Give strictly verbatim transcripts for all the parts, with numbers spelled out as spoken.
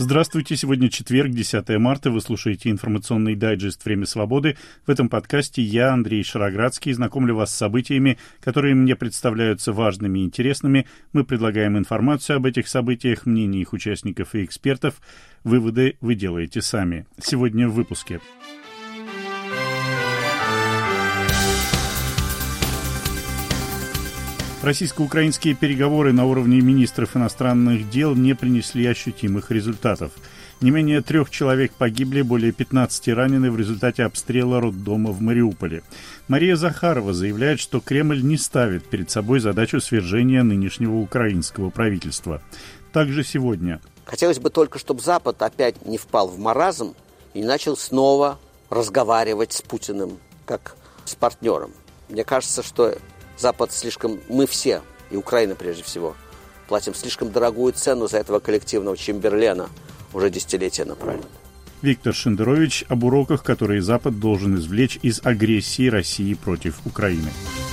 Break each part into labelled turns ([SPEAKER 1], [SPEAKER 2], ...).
[SPEAKER 1] Здравствуйте, сегодня четверг, десятое марта, вы слушаете информационный дайджест «Время свободы». В этом подкасте я, Андрей Шароградский, знакомлю вас с событиями, которые мне представляются важными и интересными. Мы предлагаем информацию об этих событиях, мнения их участников и экспертов. Выводы вы делаете сами. Сегодня в выпуске. Российско-украинские переговоры на уровне министров иностранных дел не принесли ощутимых результатов. Не менее трех человек погибли, более пятнадцати ранены в результате обстрела роддома в Мариуполе. Мария Захарова заявляет, что Кремль не ставит перед собой задачу свержения нынешнего украинского правительства. Также сегодня.
[SPEAKER 2] Хотелось бы только, чтобы Запад опять не впал в маразм и начал снова разговаривать с Путиным как с партнером. Мне кажется, что Запад слишком, мы все, и Украина прежде всего, платим слишком дорогую цену за этого коллективного Чемберлена уже десятилетия напролет.
[SPEAKER 1] Виктор Шендерович об уроках, которые Запад должен извлечь из агрессии России против Украины.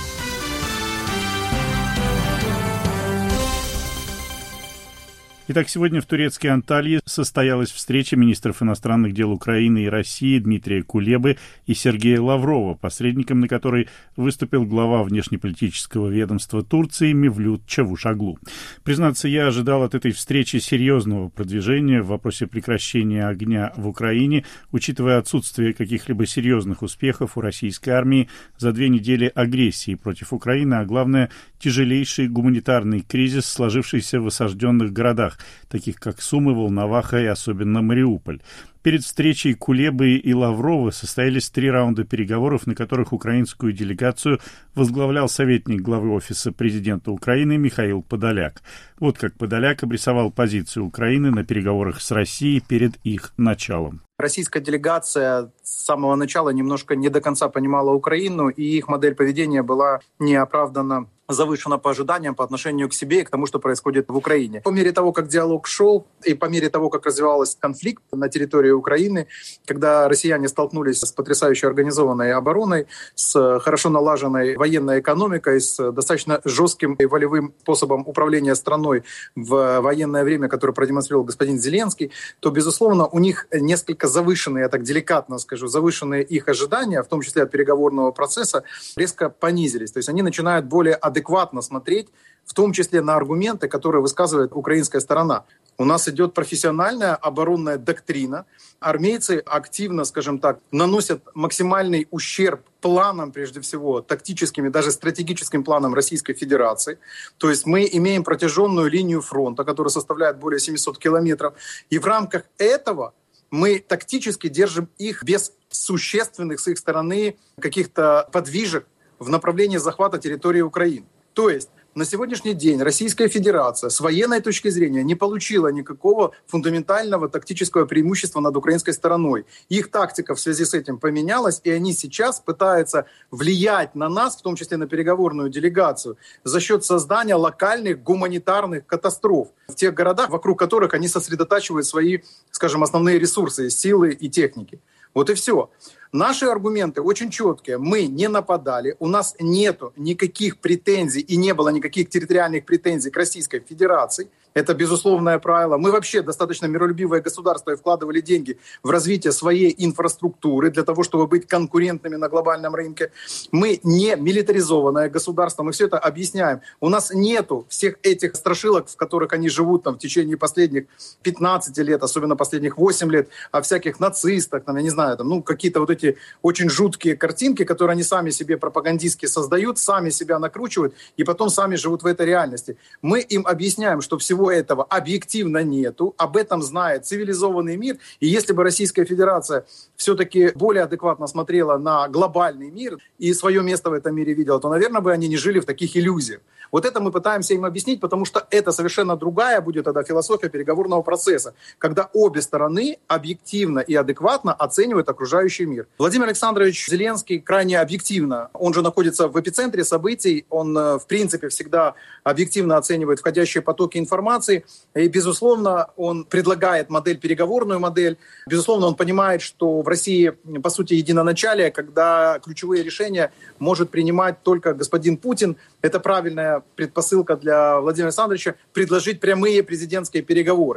[SPEAKER 1] Итак, сегодня в турецкой Анталии состоялась встреча министров иностранных дел Украины и России Дмитрия Кулебы и Сергея Лаврова, посредником на которой выступил глава внешнеполитического ведомства Турции Мевлют Чавушоглу. Признаться, я ожидал от этой встречи серьезного продвижения в вопросе прекращения огня в Украине, учитывая отсутствие каких-либо серьезных успехов у российской армии за две недели агрессии против Украины, а главное, тяжелейший гуманитарный кризис, сложившийся в осажденных городах, таких как Сумы, Волноваха и особенно Мариуполь. Перед встречей Кулебы и Лаврова состоялись три раунда переговоров, на которых украинскую делегацию возглавлял советник главы Офиса президента Украины Михаил Подоляк. Вот как Подоляк обрисовал позицию Украины на переговорах с Россией перед их началом.
[SPEAKER 3] Российская делегация с самого начала немножко не до конца понимала Украину, и их модель поведения была неоправданно завышена по ожиданиям по отношению к себе и к тому, что происходит в Украине. По мере того, как диалог шел, и по мере того, как развивался конфликт на территории Украины, когда россияне столкнулись с потрясающе организованной обороной, с хорошо налаженной военной экономикой, с достаточно жестким и волевым способом управления страной в военное время, которое продемонстрировал господин Зеленский, то, безусловно, у них несколько завышенные, я так деликатно скажу, завышенные их ожидания, в том числе от переговорного процесса, резко понизились. То есть они начинают более адекватно смотреть, в том числе на аргументы, которые высказывает украинская сторона. У нас идет профессиональная оборонная доктрина. Армейцы активно, скажем так, наносят максимальный ущерб планам, прежде всего, тактическим и даже стратегическим планам Российской Федерации. То есть мы имеем протяженную линию фронта, которая составляет более семьсот километров. И в рамках этого мы тактически держим их без существенных с их стороны каких-то подвижек в направлении захвата территории Украины. То есть на сегодняшний день Российская Федерация с военной точки зрения не получила никакого фундаментального тактического преимущества над украинской стороной. Их тактика в связи с этим поменялась, и они сейчас пытаются влиять на нас, в том числе на переговорную делегацию, за счет создания локальных гуманитарных катастроф в тех городах, вокруг которых они сосредотачивают свои, скажем, основные ресурсы, силы и техники. Вот и все. Наши аргументы очень четкие. Мы не нападали, у нас нету никаких претензий и не было никаких территориальных претензий к Российской Федерации. Это безусловное правило. Мы вообще достаточно миролюбивое государство и вкладывали деньги в развитие своей инфраструктуры для того, чтобы быть конкурентными на глобальном рынке. Мы не милитаризованное государство, мы все это объясняем. У нас нету всех этих страшилок, в которых они живут там, в течение последних пятнадцати лет, особенно последних восьми лет, о всяких нацистах, там, я не знаю, там, ну, какие-то вот эти очень жуткие картинки, которые они сами себе пропагандистски создают, сами себя накручивают и потом сами живут в этой реальности. Мы им объясняем, что всего этого объективно нету, об этом знает цивилизованный мир, и если бы Российская Федерация все-таки более адекватно смотрела на глобальный мир и свое место в этом мире видела, то, наверное, бы они не жили в таких иллюзиях. Вот это мы пытаемся им объяснить, потому что это совершенно другая будет тогда философия переговорного процесса, когда обе стороны объективно и адекватно оценивают окружающий мир. Владимир Александрович Зеленский крайне объективно, он же находится в эпицентре событий, он в принципе всегда объективно оценивает входящие потоки информации, и безусловно он предлагает модель, переговорную модель, безусловно он понимает, что в России по сути единоначалие, когда ключевые решения может принимать только господин Путин. Это правильная предпосылка для Владимира Александровича предложить прямые президентские переговоры.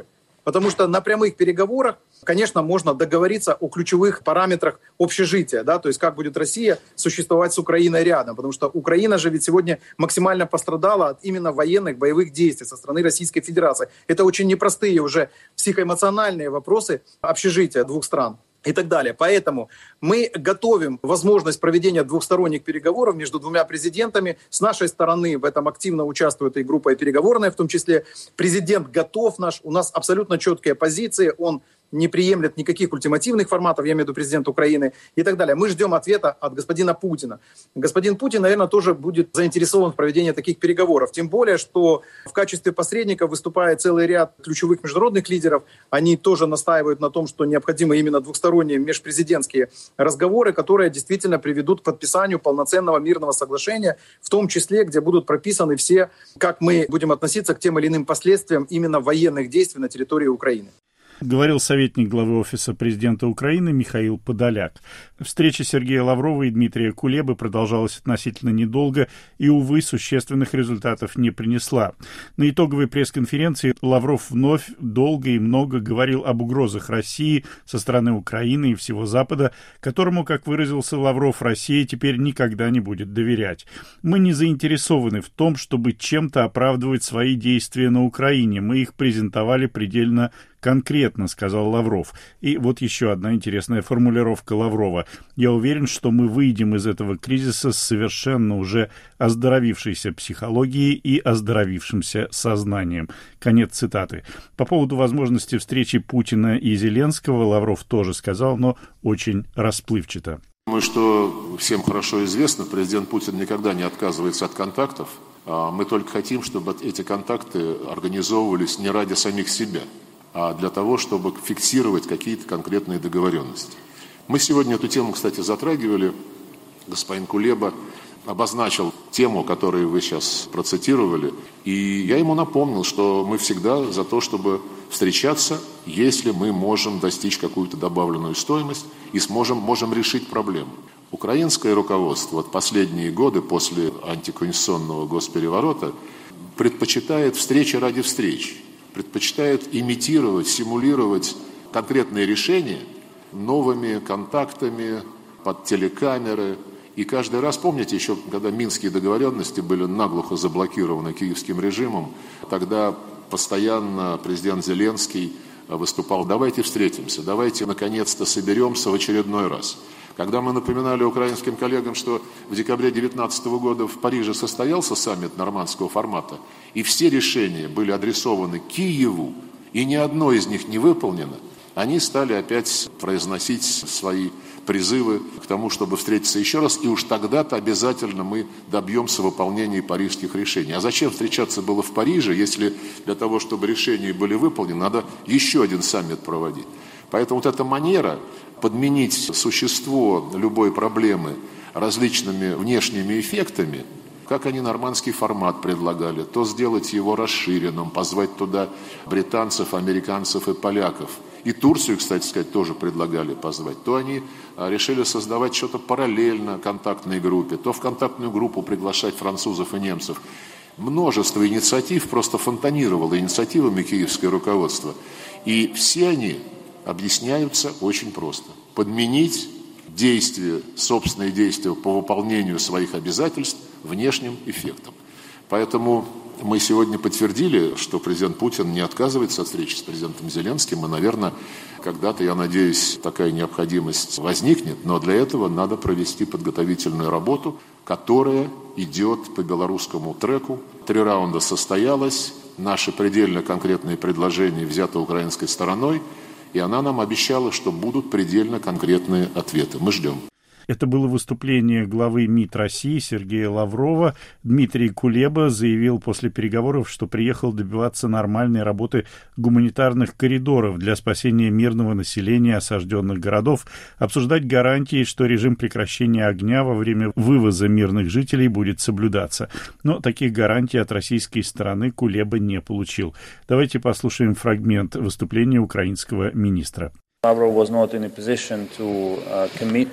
[SPEAKER 3] Потому что на прямых переговорах, конечно, можно договориться о ключевых параметрах общежития, да, то есть как будет Россия существовать с Украиной рядом, потому что Украина же ведь сегодня максимально пострадала от именно военных боевых действий со стороны Российской Федерации. Это очень непростые уже психоэмоциональные вопросы общежития двух стран и так далее. Поэтому мы готовим возможность проведения двухсторонних переговоров между двумя президентами. С нашей стороны в этом активно участвует и группа переговорная, в том числе. Президент готов наш, у нас абсолютно четкие позиции, он не приемлет никаких ультимативных форматов, я имею в виду президента Украины и так далее. Мы ждем ответа от господина Путина. Господин Путин, наверное, тоже будет заинтересован в проведении таких переговоров. Тем более, что в качестве посредника выступает целый ряд ключевых международных лидеров. Они тоже настаивают на том, что необходимы именно двухсторонние межпрезидентские разговоры, которые действительно приведут к подписанию полноценного мирного соглашения, в том числе, где будут прописаны все, как мы будем относиться к тем или иным последствиям именно военных действий на территории Украины.
[SPEAKER 1] Говорил советник главы Офиса президента Украины Михаил Подоляк. Встреча Сергея Лаврова и Дмитрия Кулебы продолжалась относительно недолго и, увы, существенных результатов не принесла. На итоговой пресс-конференции Лавров вновь долго и много говорил об угрозах России со стороны Украины и всего Запада, которому, как выразился Лавров, Россия теперь никогда не будет доверять. «Мы не заинтересованы в том, чтобы чем-то оправдывать свои действия на Украине. Мы их презентовали предельно конкретно», — сказал Лавров. И вот еще одна интересная формулировка Лаврова. «Я уверен, что мы выйдем из этого кризиса с совершенно уже оздоровившейся психологией и оздоровившимся сознанием». Конец цитаты. По поводу возможности встречи Путина и Зеленского Лавров тоже сказал, но очень расплывчато.
[SPEAKER 4] Думаю, что всем хорошо известно, президент Путин никогда не отказывается от контактов. Мы только хотим, чтобы эти контакты организовывались не ради самих себя, а для того, чтобы фиксировать какие-то конкретные договоренности. Мы сегодня эту тему, кстати, затрагивали. Господин Кулеба обозначил тему, которую вы сейчас процитировали, и я ему напомнил, что мы всегда за то, чтобы встречаться, если мы можем достичь какую-то добавленную стоимость и сможем, можем решить проблему. Украинское руководство вот последние годы после антиконституционного госпереворота предпочитает встречи ради встреч, предпочитает имитировать, симулировать конкретные решения новыми контактами под телекамеры. И каждый раз, помните, еще когда минские договоренности были наглухо заблокированы киевским режимом, тогда постоянно президент Зеленский выступал: давайте встретимся, давайте наконец-то соберемся в очередной раз. Когда мы напоминали украинским коллегам, что в декабре две тысячи девятнадцатого года в Париже состоялся саммит нормандского формата, и все решения были адресованы Киеву, и ни одно из них не выполнено, они стали опять произносить свои призывы к тому, чтобы встретиться еще раз, и уж тогда-то обязательно мы добьемся выполнения парижских решений. А зачем встречаться было в Париже, если для того, чтобы решения были выполнены, надо еще один саммит проводить? Поэтому вот эта манера подменить существо любой проблемы различными внешними эффектами, как они нормандский формат предлагали, то сделать его расширенным, позвать туда британцев, американцев и поляков. И Турцию, кстати сказать, тоже предлагали позвать. То они решили создавать что-то параллельно контактной группе, то в контактную группу приглашать французов и немцев. Множество инициатив просто фонтанировало инициативами киевское руководство. И все они объясняются очень просто. Подменить действия, собственные действия по выполнению своих обязательств внешним эффектом. Поэтому мы сегодня подтвердили, что президент Путин не отказывается от встречи с президентом Зеленским, и, наверное, когда-то, я надеюсь, такая необходимость возникнет, но для этого надо провести подготовительную работу, которая идет по белорусскому треку. Три раунда состоялось, наши предельно конкретные предложения взяты украинской стороной, и она нам обещала, что будут предельно конкретные ответы. Мы ждем.
[SPEAKER 1] Это было выступление главы МИД России Сергея Лаврова. Дмитрий Кулеба заявил после переговоров, что приехал добиваться нормальной работы гуманитарных коридоров для спасения мирного населения осажденных городов, обсуждать гарантии, что режим прекращения огня во время вывоза мирных жителей будет соблюдаться. Но таких гарантий от российской стороны Кулеба не получил. Давайте послушаем фрагмент выступления украинского министра.
[SPEAKER 5] Lavrov was not in a position to uh, commit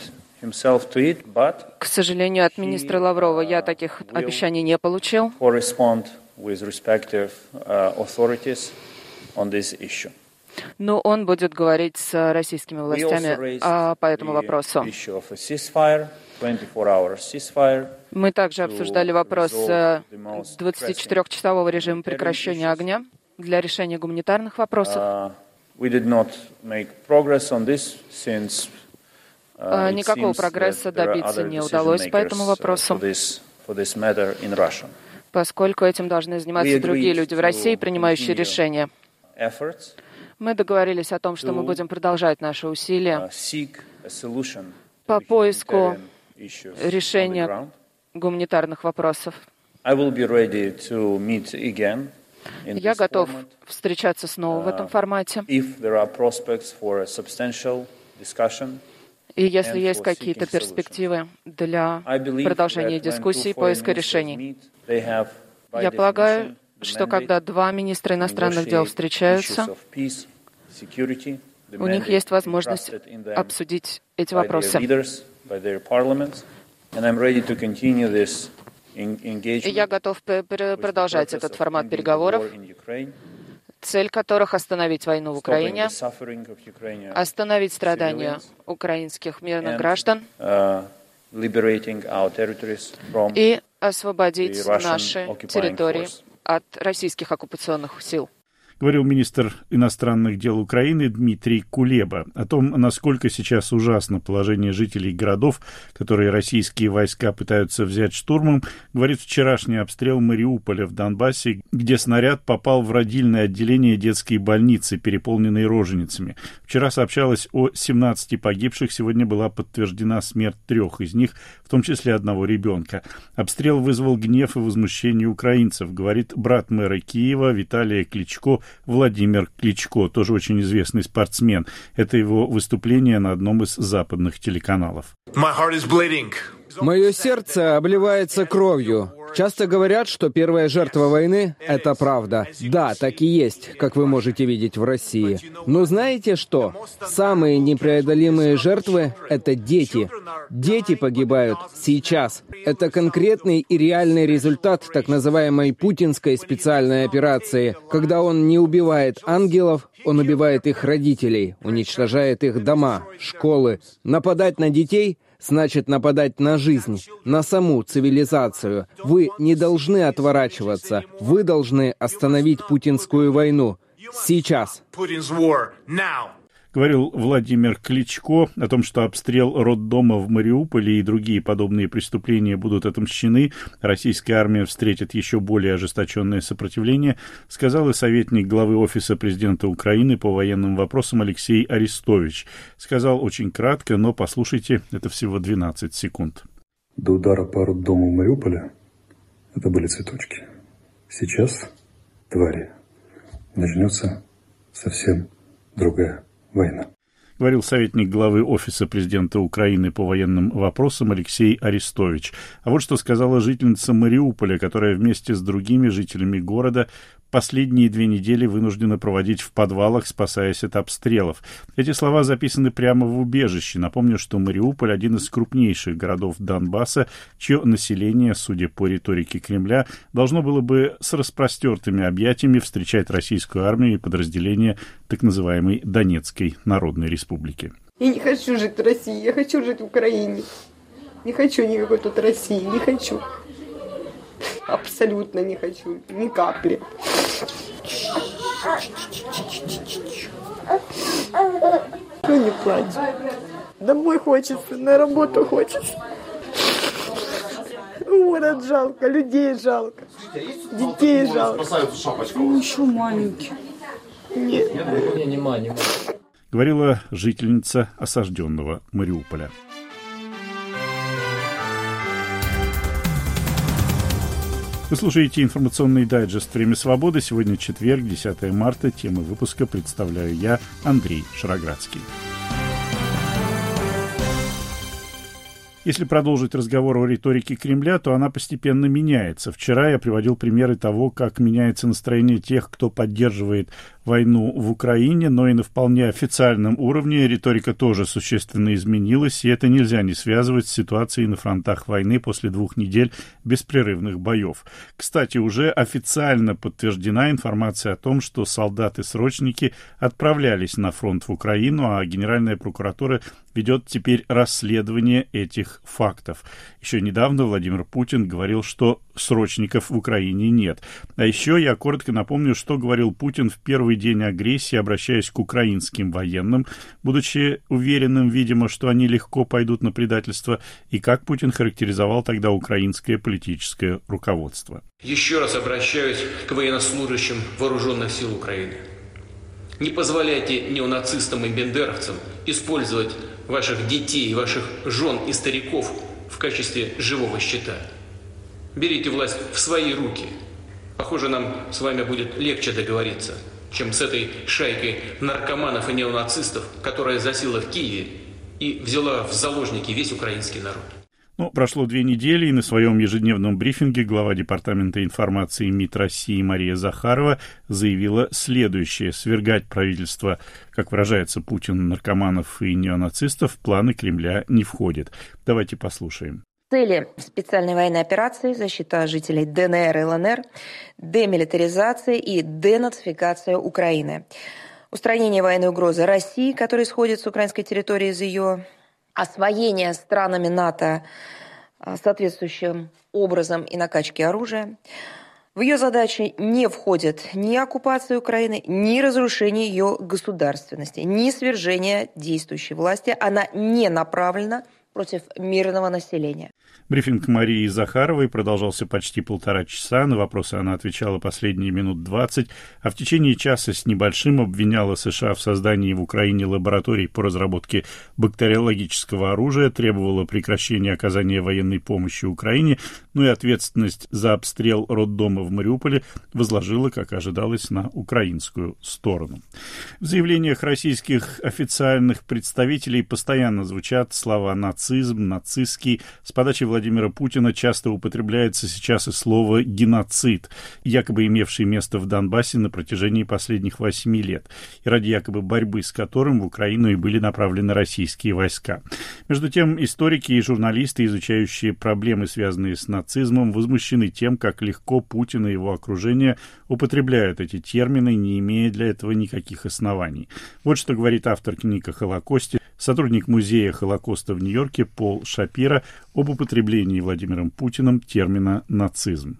[SPEAKER 6] К сожалению, от министра Лаврова я таких обещаний не получил. Но он будет говорить с российскими властями а, по этому вопросу. Мы также обсуждали вопрос двадцатичетырёхчасового режима прекращения огня для решения гуманитарных вопросов. Никакого прогресса добиться не удалось по этому вопросу, поскольку этим должны заниматься другие люди в России, принимающие решения. Мы договорились о том, что мы будем продолжать наши усилия по поиску решения гуманитарных вопросов. Я готов встречаться снова в этом формате. И если есть какие-то перспективы для продолжения дискуссий и поиска решений. Я полагаю, что когда два министра иностранных дел встречаются, у них есть возможность обсудить эти вопросы. И я готов продолжать этот формат переговоров, цель которых — остановить войну в Украине, остановить страдания украинских мирных граждан и освободить наши территории от российских оккупационных сил.
[SPEAKER 1] Говорил министр иностранных дел Украины Дмитрий Кулеба о том, насколько сейчас ужасно положение жителей городов, которые российские войска пытаются взять штурмом, говорит вчерашний обстрел Мариуполя в Донбассе, где снаряд попал в родильное отделение детской больницы, переполненной роженицами. Вчера сообщалось о семнадцати погибших, сегодня была подтверждена смерть трех из них, в том числе одного ребенка. Обстрел вызвал гнев и возмущение украинцев, говорит брат мэра Киева Виталия Кличко, Владимир Кличко, тоже очень известный спортсмен. Это его выступление на одном из западных телеканалов.
[SPEAKER 7] Мое сердце обливается кровью. Часто говорят, что первая жертва войны — это правда. Да, так и есть, как вы можете видеть в России. Но знаете что? Самые непреодолимые жертвы — это дети. Дети погибают сейчас. Это конкретный и реальный результат так называемой путинской специальной операции. Когда он не убивает ангелов, он убивает их родителей, уничтожает их дома, школы. Нападать на детей — значит нападать на жизнь, на саму цивилизацию. Вы не должны отворачиваться. Вы должны остановить путинскую войну. Сейчас.
[SPEAKER 1] Говорил Владимир Кличко о том, что обстрел роддома в Мариуполе и другие подобные преступления будут отомщены. Российская армия встретит еще более ожесточенное сопротивление, сказал и советник главы Офиса президента Украины по военным вопросам Алексей Арестович. Сказал очень кратко, но послушайте, это всего двенадцать секунд.
[SPEAKER 8] До удара по роддому в Мариуполе это были цветочки. Сейчас, твари, начнется совсем другая война.
[SPEAKER 1] Говорил советник главы Офиса президента Украины по военным вопросам Алексей Арестович. А вот что сказала жительница Мариуполя, которая вместе с другими жителями города последние две недели вынуждена проводить в подвалах, спасаясь от обстрелов. Эти слова записаны прямо в убежище. Напомню, что Мариуполь — один из крупнейших городов Донбасса, чье население, судя по риторике Кремля, должно было бы с распростертыми объятиями встречать российскую армию и подразделения так называемой Донецкой Народной Республики.
[SPEAKER 9] Я не хочу жить в России, я хочу жить в Украине. Не хочу никакой тут России, не хочу. Абсолютно не хочу, ни капли. Ну не плачь. Домой хочется, на работу хочется. Город жалко, людей жалко, детей жалко.
[SPEAKER 10] Ну, еще маленький.
[SPEAKER 9] Нет.
[SPEAKER 1] Говорила жительница осажденного Мариуполя. Вы слушаете информационный дайджест «Время свободы». Сегодня четверг, десятое марта. Темы выпуска представляю я, Андрей Шароградский. Если продолжить разговор о риторике Кремля, то она постепенно меняется. Вчера я приводил примеры того, как меняется настроение тех, кто поддерживает войну в Украине, но и на вполне официальном уровне риторика тоже существенно изменилась, и это нельзя не связывать с ситуацией на фронтах войны после двух недель беспрерывных боев. Кстати, уже официально подтверждена информация о том, что солдаты-срочники отправлялись на фронт в Украину, а Генеральная прокуратура ведет теперь расследование этих фактов. Еще недавно Владимир Путин говорил, что срочников в Украине нет. А еще я коротко напомню, что говорил Путин в первый день агрессии, обращаясь к украинским военным, будучи уверенным, видимо, что они легко пойдут на предательство, и как Путин характеризовал тогда украинское политическое руководство.
[SPEAKER 11] Еще раз обращаюсь к военнослужащим вооруженных сил Украины. Не позволяйте неонацистам и бендеровцам использовать ваших детей, ваших жен и стариков в качестве живого щита. Берите власть в свои руки. Похоже, нам с вами будет легче договориться, чем с этой шайкой наркоманов и неонацистов, которая засела в Киеве и взяла в заложники весь украинский народ.
[SPEAKER 1] Ну, прошло две недели, и на своем ежедневном брифинге глава Департамента информации МИД России Мария Захарова заявила следующее. Свергать правительство, как выражается Путин, наркоманов и неонацистов, в планы Кремля не входит. Давайте послушаем.
[SPEAKER 12] Цели специальной военной операции – защита жителей ДНР и ЛНР, демилитаризация и денацификация Украины, устранение военной угрозы России, которая исходит с украинской территории из ее освоение странами НАТО соответствующим образом и накачки оружия. В ее задачи не входит ни оккупация Украины, ни разрушение ее государственности, ни свержение действующей власти. Она не направлена против мирного населения.
[SPEAKER 1] Брифинг Марии Захаровой продолжался почти полтора часа. На вопросы она отвечала последние минут двадцать, а в течение часа с небольшим обвиняла США в создании в Украине лабораторий по разработке бактериологического оружия, требовала прекращения оказания военной помощи Украине, ну и ответственность за обстрел роддома в Мариуполе возложила, как ожидалось, на украинскую сторону. В заявлениях российских официальных представителей постоянно звучат слова «нацизм», «нацистский». С подачи Владимира Путина часто употребляется сейчас и слово «геноцид», якобы имевший место в Донбассе на протяжении последних восьми лет, и ради якобы борьбы с которым в Украину и были направлены российские войска. Между тем, историки и журналисты, изучающие проблемы, связанные с нацизмом, возмущены тем, как легко Путин и его окружение употребляют эти термины, не имея для этого никаких оснований. Вот что говорит автор книг о Холокосте, сотрудник музея Холокоста в Нью-Йорке Пол Шапиро об употреблении Владимиром Путиным термина «нацизм».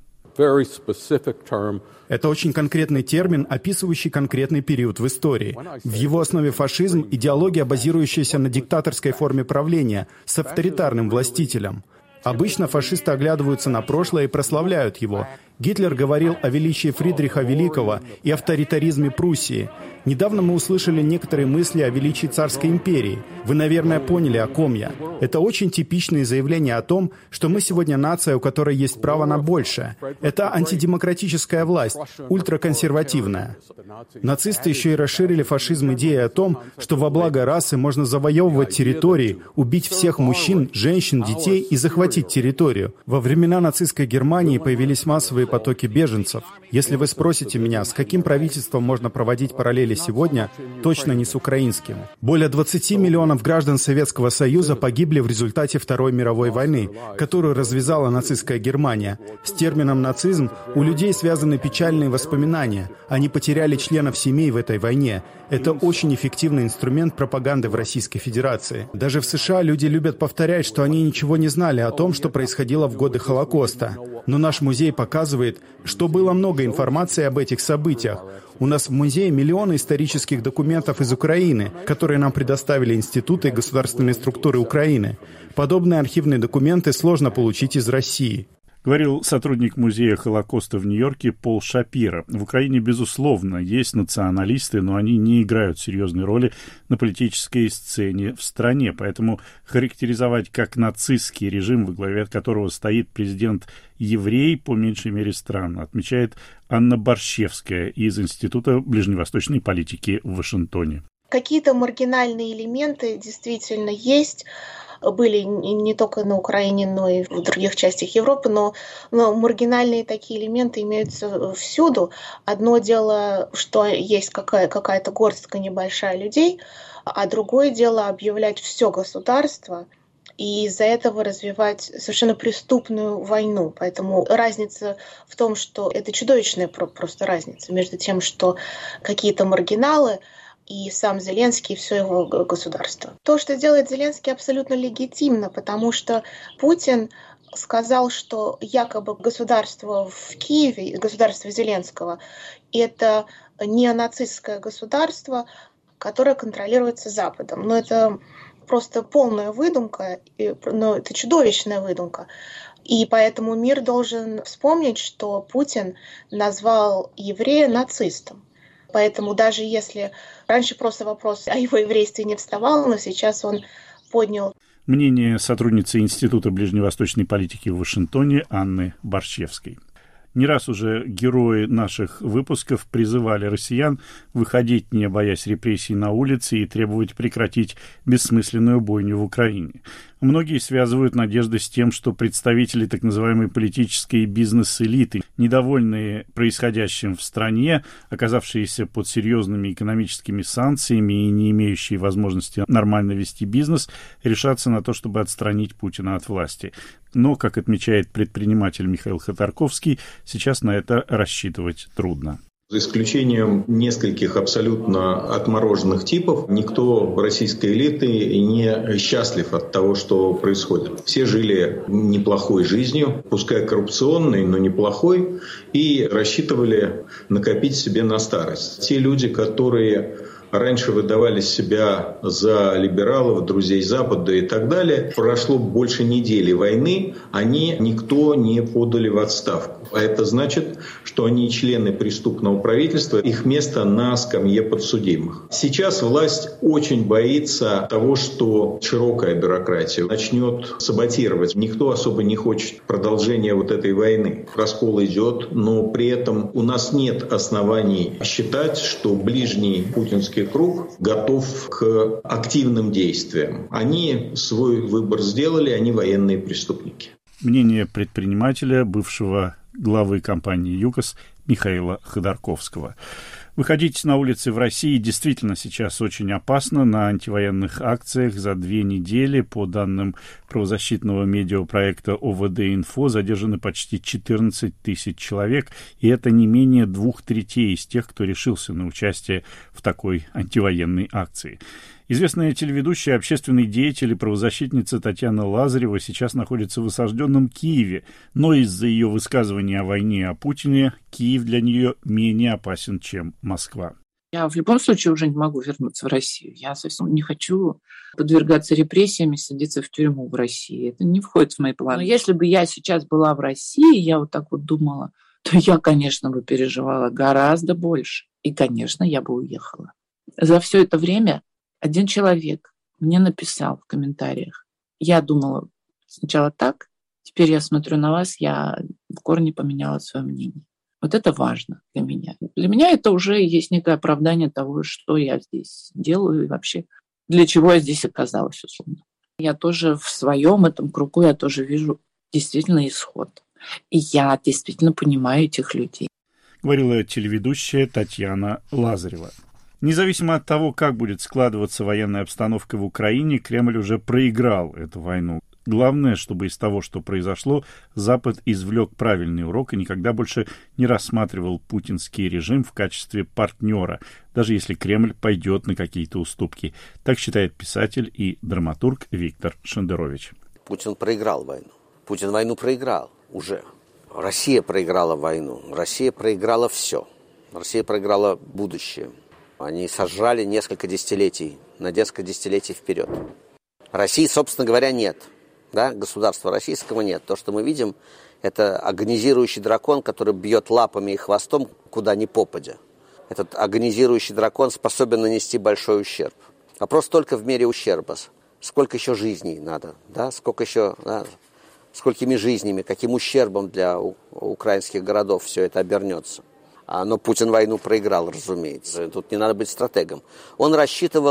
[SPEAKER 13] Это очень конкретный термин, описывающий конкретный период в истории. В его основе фашизм – идеология, базирующаяся на диктаторской форме правления с авторитарным властителем. Обычно фашисты оглядываются на прошлое и прославляют его. Гитлер говорил о величии Фридриха Великого и авторитаризме Пруссии. Недавно мы услышали некоторые мысли о величии царской империи. Вы, наверное, поняли, о ком я. Это очень типичные заявления о том, что мы сегодня нация, у которой есть право на большее. Это антидемократическая власть, ультраконсервативная. Нацисты еще и расширили фашизм идеей о том, что во благо расы можно завоевывать территории, убить всех мужчин, женщин, детей и захватить территорию. Во времена нацистской Германии появились массовые потоки беженцев. Если вы спросите меня, с каким правительством можно проводить параллели сегодня, точно не с украинским. Более двадцати миллионов граждан Советского Союза погибли в результате Второй мировой войны, которую развязала нацистская Германия. С термином «нацизм» у людей связаны печальные воспоминания. Они потеряли членов семей в этой войне. Это очень эффективный инструмент пропаганды в Российской Федерации. Даже в США люди любят повторять, что они ничего не знали о том, что происходило в годы Холокоста. Но наш музей показывает, что было много информации об этих событиях. У нас в музее миллионы исторических документов из Украины, которые нам предоставили институты и государственные структуры Украины. Подобные архивные документы сложно получить из России.
[SPEAKER 1] Говорил сотрудник музея Холокоста в Нью-Йорке Пол Шапиро. В Украине, безусловно, есть националисты, но они не играют серьезной роли на политической сцене в стране. Поэтому характеризовать как нацистский режим, во главе которого стоит президент-еврей, по меньшей мере странно, отмечает Анна Борщевская из Института ближневосточной политики в Вашингтоне.
[SPEAKER 14] Какие-то маргинальные элементы действительно есть. были не только на Украине, но и в других частях Европы, но, но маргинальные такие элементы имеются всюду. Одно дело, что есть какая- какая-то горстка небольшая людей, а другое дело объявлять все государство и из-за этого развивать совершенно преступную войну. Поэтому разница в том, что это чудовищная просто разница между тем, что какие-то маргиналы и сам Зеленский, и все его государство. То, что делает Зеленский, абсолютно легитимно, потому что Путин сказал, что якобы государство в Киеве, государство Зеленского, это неонацистское государство, которое контролируется Западом. Но это просто полная выдумка, но это чудовищная выдумка. И поэтому мир должен вспомнить, что Путин назвал еврея нацистом. Поэтому даже если раньше просто вопрос о его еврействе не вставал, но сейчас он поднял.
[SPEAKER 1] Мнение сотрудницы Института ближневосточной политики в Вашингтоне Анны Борщевской. Не раз уже герои наших выпусков призывали россиян выходить, не боясь репрессий, на улицы и требовать прекратить бессмысленную бойню в Украине. Многие связывают надежды с тем, что представители так называемой политической и бизнес-элиты, недовольные происходящим в стране, оказавшиеся под серьезными экономическими санкциями и не имеющие возможности нормально вести бизнес, решатся на то, чтобы отстранить Путина от власти. Но, как отмечает предприниматель Михаил Ходорковский, сейчас на это рассчитывать трудно.
[SPEAKER 15] За исключением нескольких абсолютно отмороженных типов, никто российской элиты не счастлив от того, что происходит. Все жили неплохой жизнью, пускай коррупционной, но неплохой, и рассчитывали накопить себе на старость. Те люди, которые раньше выдавали себя за либералов, друзей Запада и так далее, прошло больше недели войны, они никто не подали в отставку. А это значит, что они члены преступного правительства, их место на скамье подсудимых. Сейчас власть очень боится того, что широкая бюрократия начнет саботировать. Никто особо не хочет продолжения вот этой войны. Раскол идет, но при этом у нас нет оснований считать, что ближний путинский круг готов к активным действиям. Они свой выбор сделали, они военные преступники.
[SPEAKER 1] Мнение предпринимателя, бывшего главы компании ЮКОС Михаила Ходорковского. Выходить на улицы в России действительно сейчас очень опасно. На антивоенных акциях за две недели, по данным правозащитного медиапроекта ОВД-Инфо, задержаны почти четырнадцать тысяч человек, и это не менее двух третей из тех, кто решился на участие в такой антивоенной акции. Известная телеведущая, общественный деятель и правозащитница Татьяна Лазарева сейчас находится в осажденном Киеве, но из-за ее высказываний о войне и о Путине Киев для нее менее опасен, чем Москва.
[SPEAKER 16] Я в любом случае уже не могу вернуться в Россию. Я совсем не хочу подвергаться репрессиям и садиться в тюрьму в России. Это не входит в мои планы. Но если бы я сейчас была в России, я вот так вот думала, то я, конечно, бы переживала гораздо больше. И, конечно, я бы уехала. За все это время один человек мне написал в комментариях. Я думала сначала так, теперь я смотрю на вас, я в корне поменяла свое мнение. Вот это важно для меня. Для меня это уже есть некое оправдание того, что я здесь делаю и вообще для чего я здесь оказалась, условно. Я тоже в своем этом кругу, я тоже вижу действительно исход. И я действительно понимаю этих людей.
[SPEAKER 1] Говорила телеведущая Татьяна Лазарева. Независимо от того, как будет складываться военная обстановка в Украине, Кремль уже проиграл эту войну. Главное, чтобы из того, что произошло, Запад извлек правильный урок и никогда больше не рассматривал путинский режим в качестве партнера, даже если Кремль пойдет на какие-то уступки. Так считает писатель и драматург Виктор Шендерович.
[SPEAKER 2] Путин проиграл войну. Путин войну проиграл уже. Россия проиграла войну. Россия проиграла все. Россия проиграла будущее. Они сожрали несколько десятилетий, на несколько десятилетий вперед. России, собственно говоря, нет. Да? Государства российского нет. То, что мы видим, это агонизирующий дракон, который бьет лапами и хвостом куда ни попадя. Этот агонизирующий дракон способен нанести большой ущерб. Вопрос только в мере ущерба. Сколько еще жизней надо? Да? Сколько еще, да? Сколькими жизнями, каким ущербом для у- украинских городов все это обернется? Но Путин войну проиграл, разумеется. Тут не надо быть стратегом. Он рассчитывал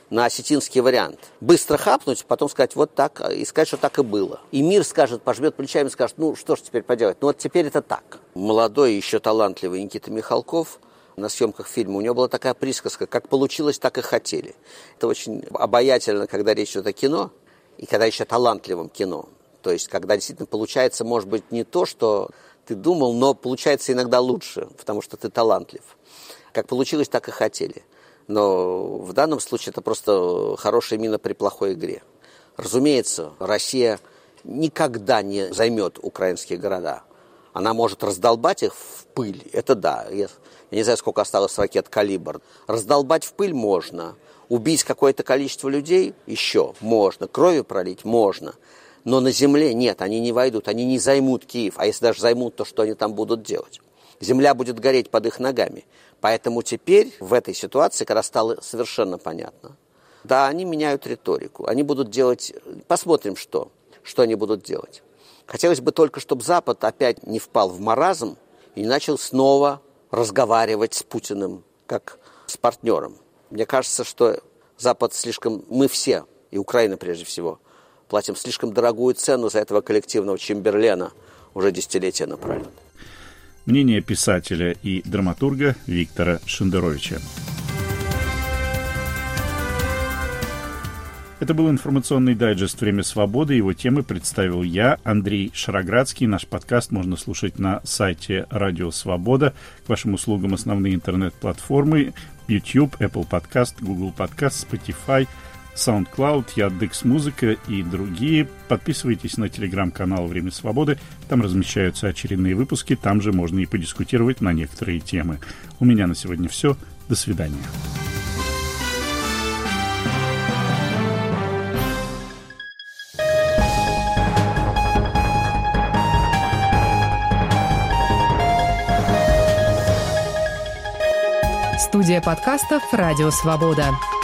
[SPEAKER 2] на осетинский вариант. Быстро хапнуть, потом сказать вот так, и сказать, что так и было. И мир скажет, пожмет плечами и скажет, ну что ж теперь поделать, ну вот теперь это так. Молодой, еще талантливый Никита Михалков на съемках фильма, у него была такая присказка, как получилось, так и хотели. Это очень обаятельно, когда речь идет о кино, и когда еще талантливом кино. То есть, когда действительно получается, может быть, не то, что ты думал, но получается иногда лучше, потому что ты талантлив. Как получилось, так и хотели. Но в данном случае это просто хорошая мина при плохой игре. Разумеется, Россия никогда не займет украинские города. Она может раздолбать их в пыль, это да. Я, я не знаю, сколько осталось ракет «Калибр». Раздолбать в пыль можно. Убить какое-то количество людей еще можно. Кровью пролить можно. Но на земле нет, они не войдут, они не займут Киев. А если даже займут, то что они там будут делать? Земля будет гореть под их ногами. Поэтому теперь, в этой ситуации, когда стало совершенно понятно, да, они меняют риторику. Они будут делать... Посмотрим, что. Что они будут делать. Хотелось бы только, чтобы Запад опять не впал в маразм и не начал снова разговаривать с Путиным, как с партнером. Мне кажется, что Запад слишком... Мы все, и Украина прежде всего, платим слишком дорогую цену за этого коллективного Чемберлена уже десятилетия напролет.
[SPEAKER 1] Мнение писателя и драматурга Виктора Шендеровича. Это был информационный дайджест «Время свободы». Его темы представил я, Андрей Шароградский. Наш подкаст можно слушать на сайте Радио Свобода. К вашим услугам основные интернет-платформы YouTube, Apple Podcast, Google Podcast, Spotify, SoundCloud, Яндекс.Музыка и другие. Подписывайтесь на телеграм-канал «Время свободы». Там размещаются очередные выпуски. Там же можно и подискутировать на некоторые темы. У меня на сегодня все. До свидания.
[SPEAKER 17] Студия подкастов «Радио Свобода».